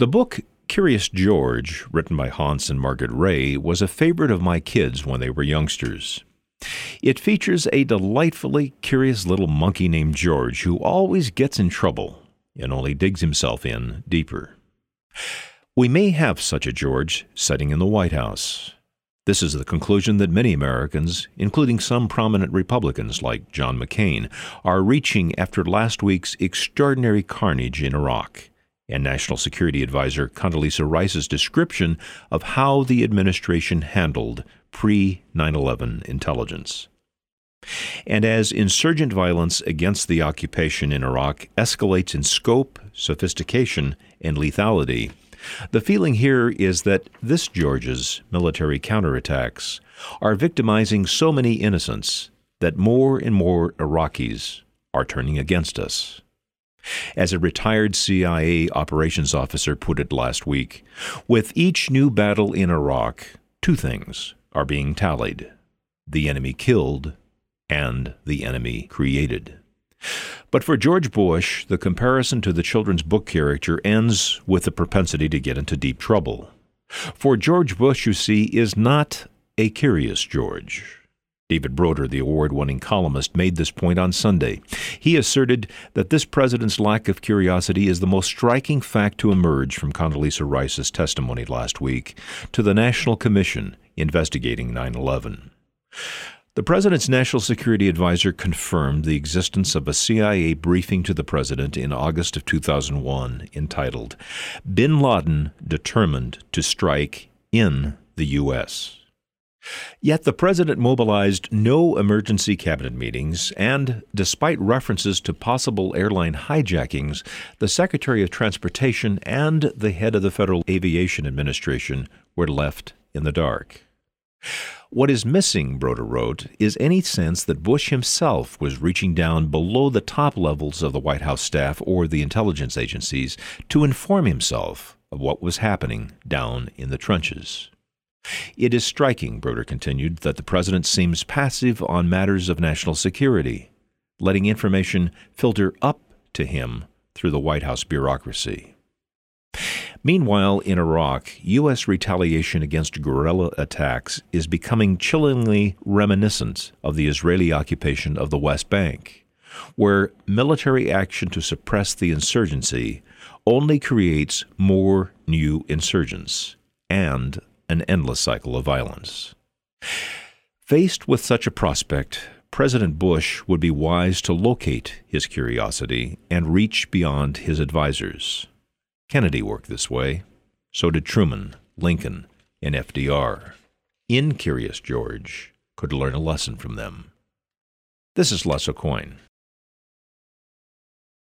The book Curious George, written by Hans and Margaret Ray, was a favorite of my kids when they were youngsters. It features a delightfully curious little monkey named George who always gets in trouble and only digs himself in deeper. We may have such a George sitting in the White House. This is the conclusion that many Americans, including some prominent Republicans like John McCain, are reaching after last week's extraordinary carnage in Iraq and National Security Advisor Condoleezza Rice's description of how the administration handled pre-9/11 intelligence. And as insurgent violence against the occupation in Iraq escalates in scope, sophistication, and lethality, the feeling here is that this George's military counterattacks are victimizing so many innocents that more and more Iraqis are turning against us. As a retired CIA operations officer put it last week, with each new battle in Iraq, two things are being tallied: the enemy killed and the enemy created. But for George Bush, the comparison to the children's book character ends with the propensity to get into deep trouble. For George Bush, you see, is not a curious George. David Broder, the award-winning columnist, made this point on Sunday. He asserted that this president's lack of curiosity is the most striking fact to emerge from Condoleezza Rice's testimony last week to the National Commission investigating 9/11. The president's national security advisor confirmed the existence of a CIA briefing to the president in August of 2001 entitled, "Bin Laden Determined to Strike in the U.S." Yet the president mobilized no emergency cabinet meetings, and despite references to possible airline hijackings, the Secretary of Transportation and the head of the Federal Aviation Administration were left in the dark. What is missing, Broder wrote, is any sense that Bush himself was reaching down below the top levels of the White House staff or the intelligence agencies to inform himself of what was happening down in the trenches. It is striking, Broder continued, that the president seems passive on matters of national security, letting information filter up to him through the White House bureaucracy. Meanwhile, in Iraq, U.S. retaliation against guerrilla attacks is becoming chillingly reminiscent of the Israeli occupation of the West Bank, where military action to suppress the insurgency only creates more new insurgents and an endless cycle of violence. Faced with such a prospect, President Bush would be wise to locate his curiosity and reach beyond his advisors. Kennedy worked this way. So did Truman, Lincoln, and FDR. Incurious George could learn a lesson from them. This is Les Aucoin.